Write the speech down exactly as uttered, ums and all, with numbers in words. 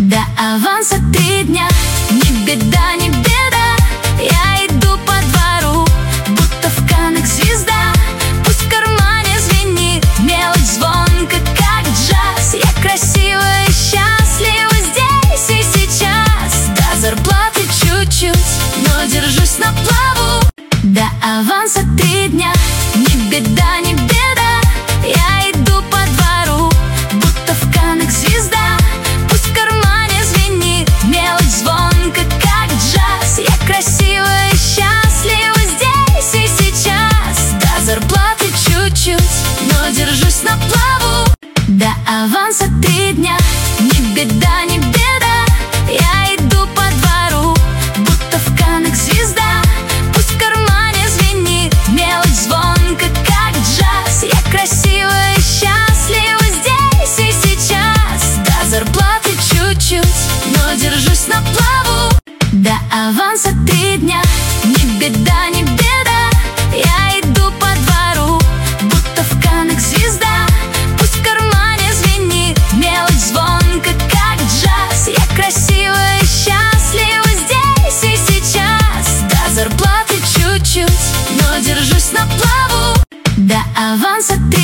До аванса три дня. Не беда, не беда, я иду по двору, будто в Каннах звезда. Пусть в кармане звенит мелочь звонко, как джаз. Я красивая и счастлива здесь и сейчас. До зарплаты чуть-чуть, но держусь на плаву. До аванса три дня. Не беда, не беда, я иду по двору, будто в Каннах звезда. Пусть в кармане звенит мелочь звонко, как джаз. Я красивая и счастлива здесь и сейчас. До зарплаты чуть-чуть, но держусь на плаву. До аванса три дня. Не беда, не беда, я иду по двору, будто в Каннах звезда. Пусть в кармане звенит мелочь звонко, как джаз. Я красивая и счастлива здесь и сейчас. До зарплаты чуть-чуть, но держусь на плаву. До аванса три дня. Не беда, не беда, я иду по двору, будто в Каннах звезда. Пусть в кармане звенит мелочь звонко, как джаз. Я красивая и счастлива здесь и сейчас. До зарплаты чуть-чуть, но держусь на плаву. До аванса три